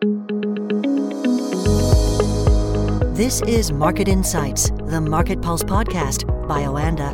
This is Market Insights, the Market Pulse podcast by Oanda.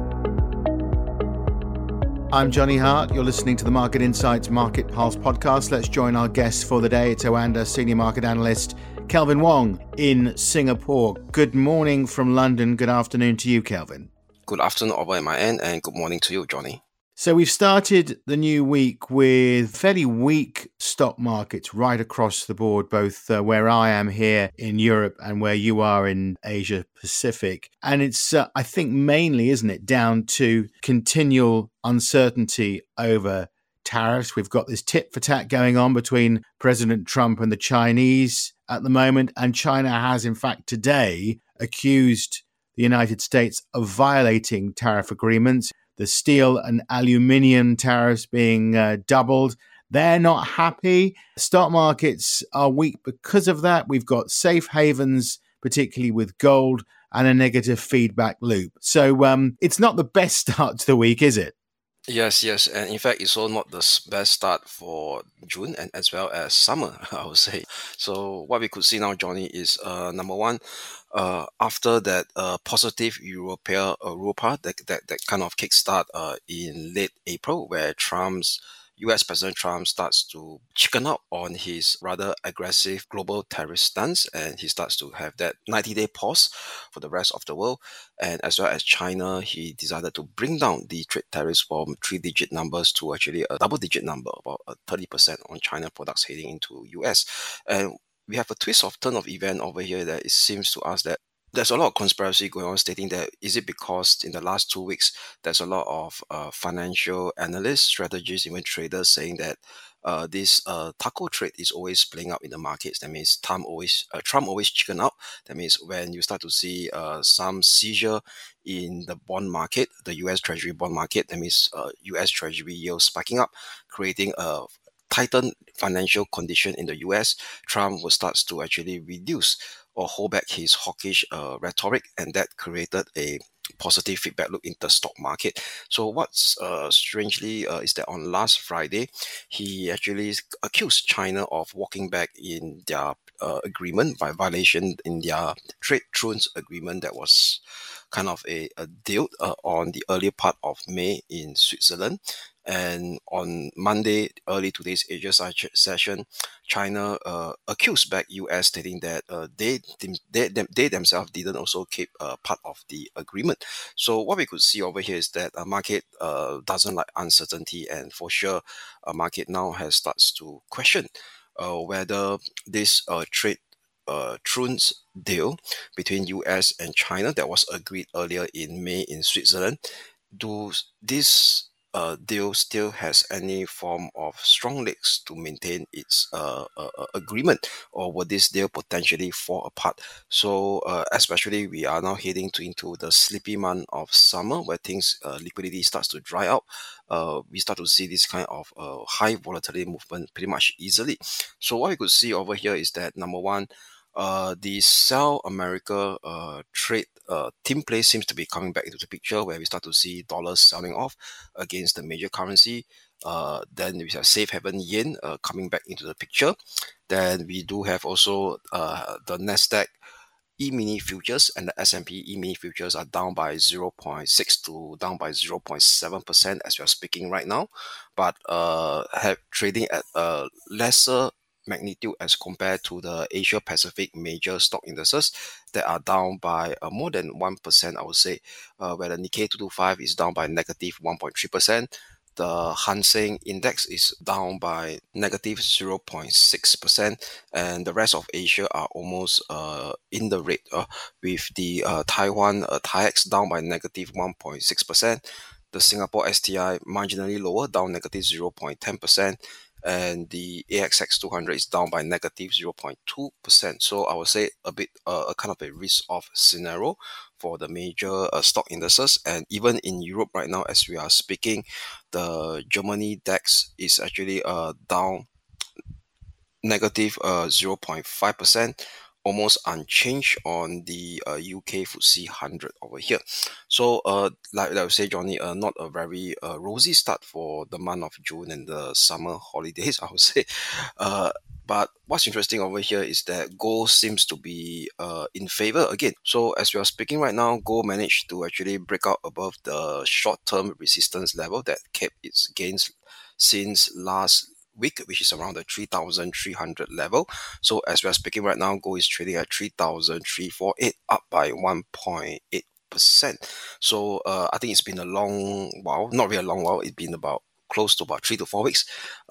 I'm Johnny Hart. You're listening to the Market Insights Market Pulse podcast. Let's join our guests for the day. It's Oanda Senior Market Analyst Kelvin Wong in Singapore. Good morning from London. Good afternoon to you, Kelvin. Good afternoon over at my end, and good morning to you, Johnny. So we've started the new week with fairly weak stock markets right across the board, both where I am here in Europe and where you are in Asia Pacific. And it's, I think, mainly, isn't it, down to continual uncertainty over tariffs. We've got this tit for tat going on between President Trump and the Chinese at the moment. And China has, in fact, today accused the United States of violating tariff agreements. The steel and aluminium tariffs being doubled. They're not happy. Stock markets are weak because of that. We've got safe havens, particularly with gold, and a negative feedback loop. So it's not the best start to the week, is it? Yes. And in fact, it's also not the best start for June and as well as summer, I would say. So what we could see now, Johnny, is number one, after that positive Europa that kind of kickstart in late April, where US President Trump starts to chicken up on his rather aggressive global tariff stance, and he starts to have that 90-day pause for the rest of the world. And as well as China, he decided to bring down the trade tariffs from 3-digit numbers to actually a double-digit number, about 30% on China products heading into US. And we have a twist of turn of event over here that it seems to us that there's a lot of conspiracy going on stating that is it because in the last 2 weeks, there's a lot of financial analysts, strategists, even traders saying that this taco trade is always playing out in the markets. That means Trump always chicken out. That means when you start to see some seizure in the bond market, the US Treasury bond market, that means US Treasury yield spiking up, creating a tightened financial condition in the US, Trump will start to actually reduce or hold back his hawkish rhetoric, and that created a positive feedback loop in the stock market. So what's strangely is that on last Friday, he actually accused China of walking back in their agreement by violation in their trade truce agreement that was kind of a deal on the earlier part of May in Switzerland. And on Monday, early today's Asia session, China accused back US, stating that they themselves didn't also keep part of the agreement. So what we could see over here is that a market doesn't like uncertainty, and for sure, a market now has starts to question whether this trade truce deal between US and China that was agreed earlier in May in Switzerland, do this deal still has any form of strong legs to maintain its agreement, or will this deal potentially fall apart? So especially we are now heading into the sleepy month of summer, where things liquidity starts to dry out. We start to see this kind of high volatility movement pretty much easily. So what we could see over here is that number one, the South America trade team play seems to be coming back into the picture, where we start to see dollars selling off against the major currency. Then we have safe haven yen coming back into the picture. Then we do have also the Nasdaq E-mini futures and the S&P E-mini futures are down by 0.6 to down by 0.7% as we are speaking right now, but have trading at a lesser magnitude as compared to the Asia Pacific major stock indices that are down by more than 1%, I would say, where the Nikkei 225 is down by negative 1.3%. The Hang Seng Index is down by negative 0.6%, and the rest of Asia are almost in the red, with the Taiwan TAIEX down by negative 1.6%, the Singapore STI marginally lower, down negative 0.10%, and the ASX 200 is down by negative 0.2%. So I would say a bit a kind of a risk-off scenario for the major stock indices. And even in Europe right now, as we are speaking, the Germany DAX is actually down negative 0.5%. almost unchanged on the UK FTSE 100 over here. So, like I would say, Johnny, not a very rosy start for the month of June and the summer holidays, I would say. But what's interesting over here is that gold seems to be in favor again. So as we are speaking right now, gold managed to actually break out above the short-term resistance level that kept its gains since last week, which is around the 3,300 level. So as we are speaking right now, gold is trading at 3,348, up by 1.8%. So I think it's been a long while, not really a long while, it's been about close to about 3 to 4 weeks.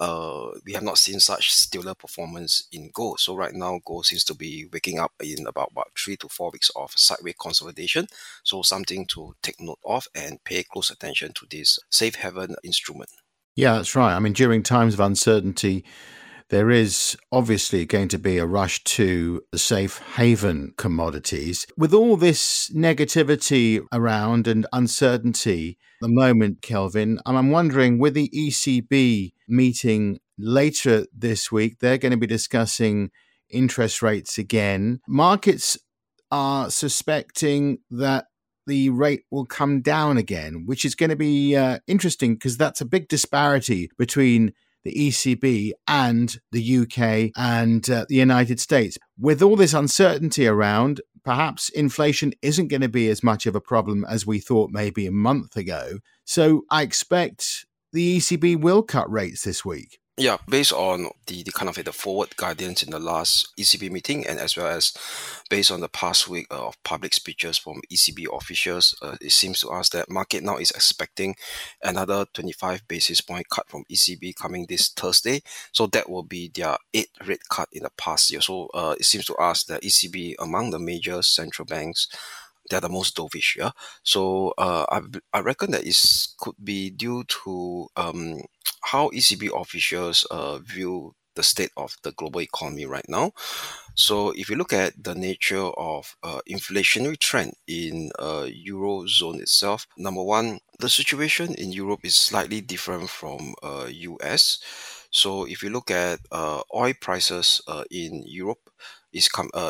We have not seen such stellar performance in gold. So right now, gold seems to be waking up in about 3 to 4 weeks of sideways consolidation. So something to take note of and pay close attention to this safe haven instrument. Yeah, that's right. I mean, during times of uncertainty, there is obviously going to be a rush to the safe haven commodities. With all this negativity around and uncertainty at the moment, Kelvin, I'm wondering, with the ECB meeting later this week, they're going to be discussing interest rates again. Markets are suspecting that the rate will come down again, which is going to be interesting because that's a big disparity between the ECB and the UK and the United States. With all this uncertainty around, perhaps inflation isn't going to be as much of a problem as we thought maybe a month ago. So I expect the ECB will cut rates this week. Yeah, based on the kind of the forward guidance in the last ECB meeting, and as well as based on the past week of public speeches from ECB officials, it seems to us that market now is expecting another 25 basis point cut from ECB coming this Thursday. So that will be their 8th rate cut in the past year. So it seems to us that ECB, among the major central banks, they're the most dovish. Yeah. So I reckon that it could be due to how ECB officials view the state of the global economy right now. So if you look at the nature of inflationary trend in Eurozone itself, number one, the situation in Europe is slightly different from US. So if you look at oil prices in Europe, is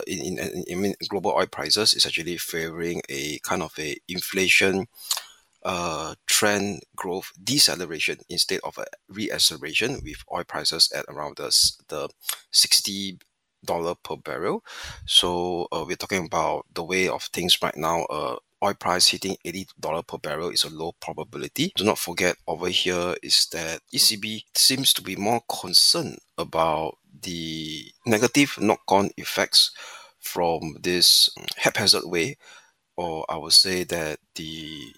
in global oil prices is actually favoring a kind of a inflation trend growth deceleration instead of a reacceleration, with oil prices at around the $60 per barrel. So we're talking about the way of things right now. Oil price hitting $80 per barrel is a low probability. Do not forget over here is that ECB seems to be more concerned about the negative knock-on effects from this haphazard way, or I would say that the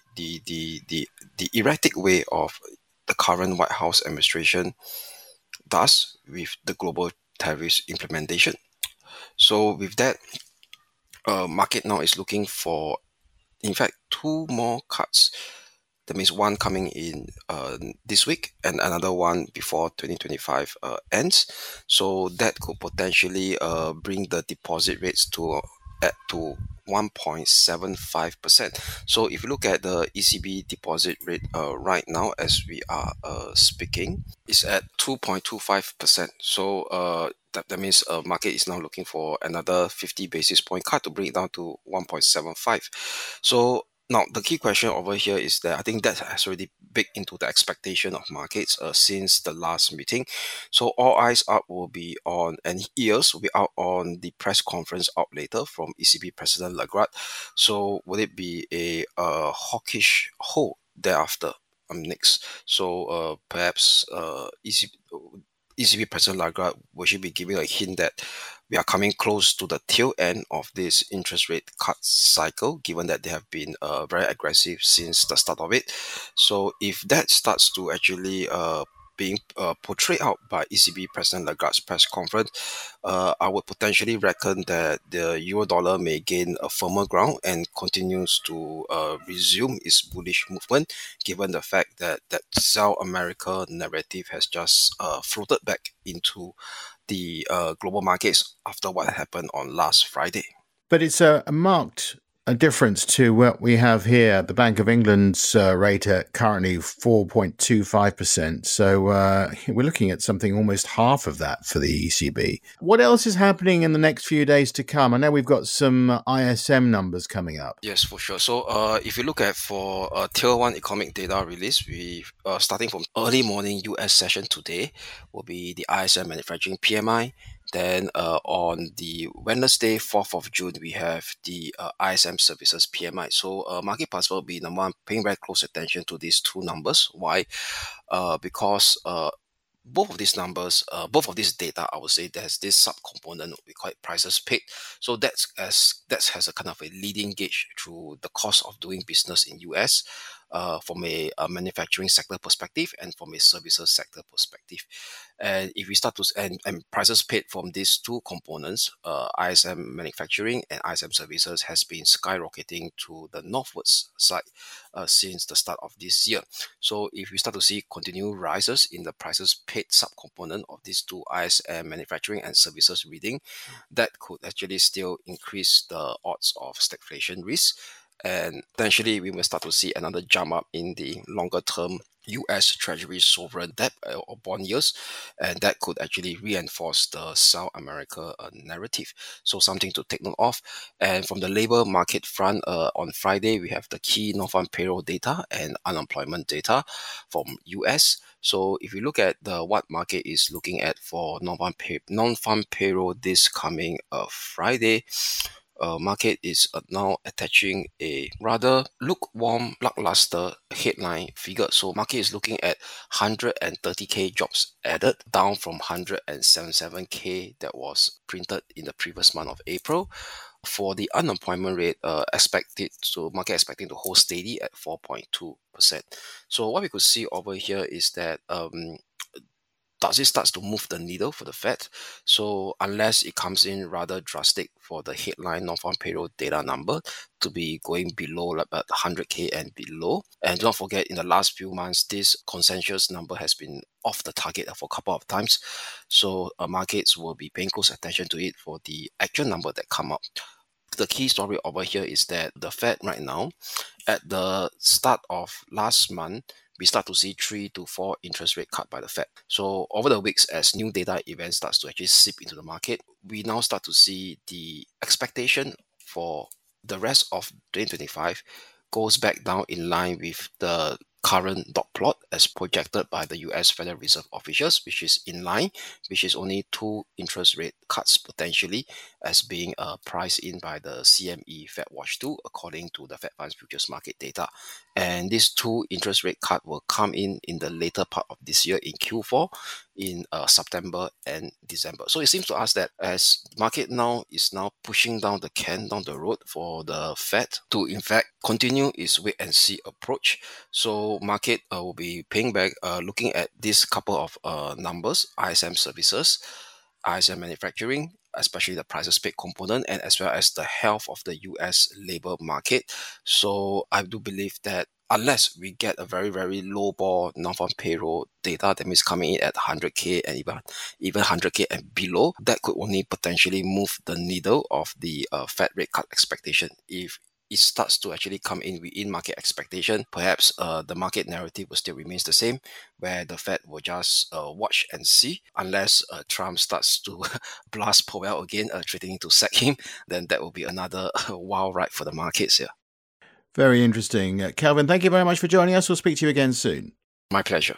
erratic way of the current White House administration does with the global tariffs implementation. So with that, market now is looking for, in fact, 2 more cuts. That means one coming in this week and another one before 2025 ends. So that could potentially bring the deposit rates to 1.75%. So if you look at the ECB deposit rate right now as we are speaking, it's at 2.25%. So that means market is now looking for another 50 basis point cut to bring it down to 1.75. So now, the key question over here is that I think that has already baked into the expectation of markets since the last meeting. So all eyes up will be on, and ears will be out on the press conference out later from ECB President Lagarde. So will it be a hawkish hold thereafter next? So perhaps ECB President Lagarde will she be giving a hint that we are coming close to the tail end of this interest rate cut cycle, given that they have been very aggressive since the start of it. So if that starts to actually being portrayed out by ECB President Lagarde's press conference, I would potentially reckon that the euro dollar may gain a firmer ground and continues to resume its bullish movement, given the fact that South America narrative has just floated back into the global markets after what happened on last Friday. But it's a marked a difference to what we have here. The Bank of England's rate at currently 4.25%. So we're looking at something almost half of that for the ECB. What else is happening in the next few days to come? I know we've got some ISM numbers coming up. Yes, for sure. So if you look at for Tier 1 economic data release, we starting from early morning US session today will be the ISM manufacturing PMI. Then on the Wednesday, 4th of June, we have the ISM services PMI. So market participants will be number one, paying very close attention to these two numbers. Why? Because both of these numbers, both of these data, I would say there's this sub-component we call it prices paid. So that has a kind of a leading gauge through the cost of doing business in US from a manufacturing sector perspective and from a services sector perspective. And if we start to and prices paid from these two components, ISM manufacturing and ISM services has been skyrocketing to the northwards side since the start of this year. So if we start to see continued rises in the prices paid subcomponent of these two ISM manufacturing and services reading, that could actually still increase the odds of stagflation risk. And potentially we will start to see another jump up in the longer term US Treasury sovereign debt or bond yields, and that could actually reinforce the South America narrative. So something to take note of. And from the labor market front, on Friday, we have the key non-farm payroll data and unemployment data from US. So if you look at what market is looking at for non-farm payroll this coming Friday, market is now attaching a rather lukewarm, lackluster headline figure. So market is looking at 130k jobs added, down from 177k that was printed in the previous month of April. For the unemployment rate, market expecting to hold steady at 4.2%. So what we could see over here is that does it start to move the needle for the Fed? So unless it comes in rather drastic for the headline non-farm payroll data number to be going below about 100k and below. And don't forget, in the last few months, this consensus number has been off the target for a couple of times. So markets will be paying close attention to it for the actual number that come up. The key story over here is that the Fed right now, at the start of last month, we start to see 3 to 4 interest rate cut by the Fed. So over the weeks, as new data events starts to actually seep into the market, we now start to see the expectation for the rest of 2025 goes back down in line with the current dot plot as projected by the US Federal Reserve officials, which is in line, which is only 2 interest rate cuts potentially as being priced in by the CME Fed Watch 2 according to the Fed Funds Futures Market data. And these 2 interest rate cuts will come in the later part of this year in Q4 in September and December. So it seems to us that as market now is pushing down the road for the Fed to in fact continue its wait and see approach. So market will be paying back, looking at this couple of numbers: ISM services, ISM manufacturing, especially the prices paid component, and as well as the health of the US labor market. So I do believe that unless we get a very, very low ball non-farm payroll data that means coming in at 100k and even 100k and below, that could only potentially move the needle of the Fed rate cut expectation. If it starts to actually come in within market expectation, perhaps the market narrative will still remains the same, where the Fed will just watch and see. Unless Trump starts to blast Powell again, threatening to sack him, then that will be another wild ride for the markets here. Very interesting. Kelvin, thank you very much for joining us. We'll speak to you again soon. My pleasure.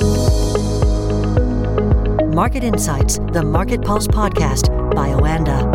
Market Insights, the Market Pulse podcast by Oanda.